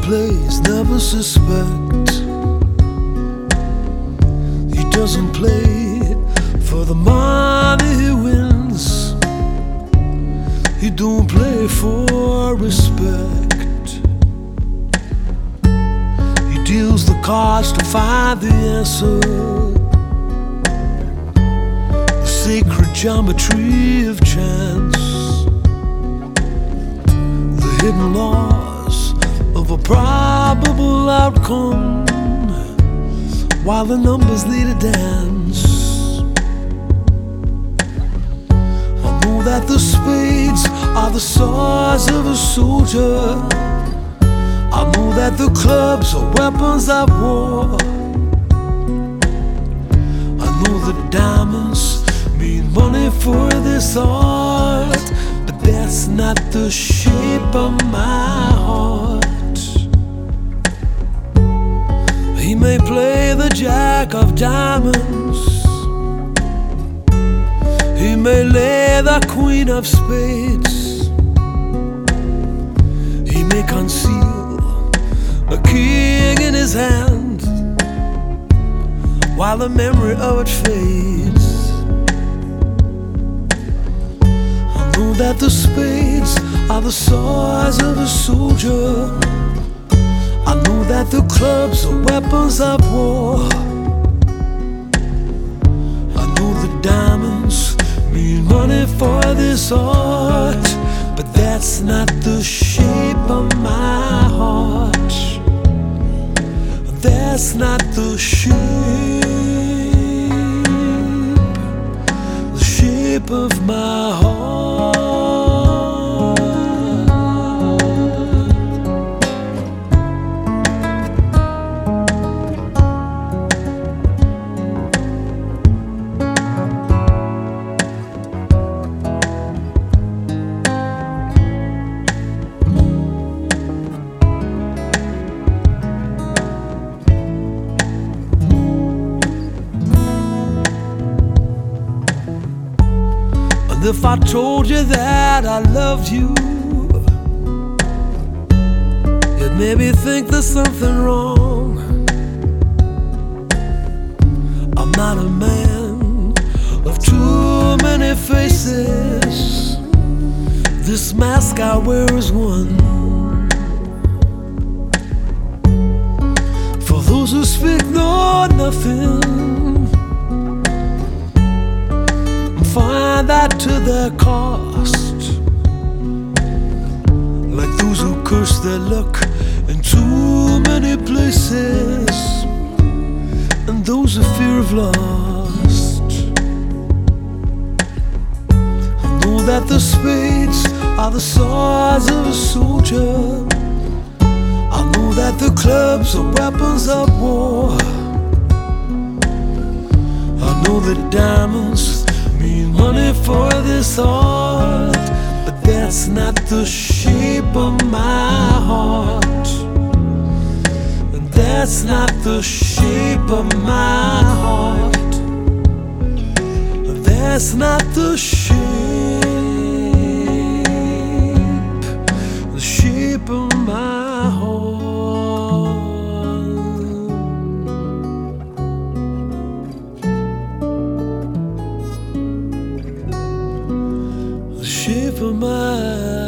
plays never suspect. He doesn't play for the money he wins. He don't play for respect. He deals the cards to find the answer. The sacred geometry of chance, the hidden laws of a probable outcome, while the numbers lead a dance. I know that the spades are the swords of a soldier. I know that the clubs are weapons of war. I know the diamonds mean money for this art, but that's not the shape of my heart. He may play the jack of diamonds, he may lay the queen of spades, he may conceal a king in his hand while the memory of it fades. I know that the spades are the swords of a soldier. I know that the clubs are weapons of war. I know the diamonds mean money for this art, but that's not the shape of my heart. That's not the shape of my heart. And if I told you that I loved you, you'd maybe think there's something wrong. I'm not a man of too many faces. This mask I wear is one. For those who speak know nothing, find that to their cost, like those who curse their luck in too many places, and those who fear of lost. I know that the spades are the swords of a soldier. I know that the clubs are weapons of war. I know that diamonds mean money for this art, but that's not the shape of my heart. And that's not the shape of my heart. And that's not the shape of my heart. Shape of my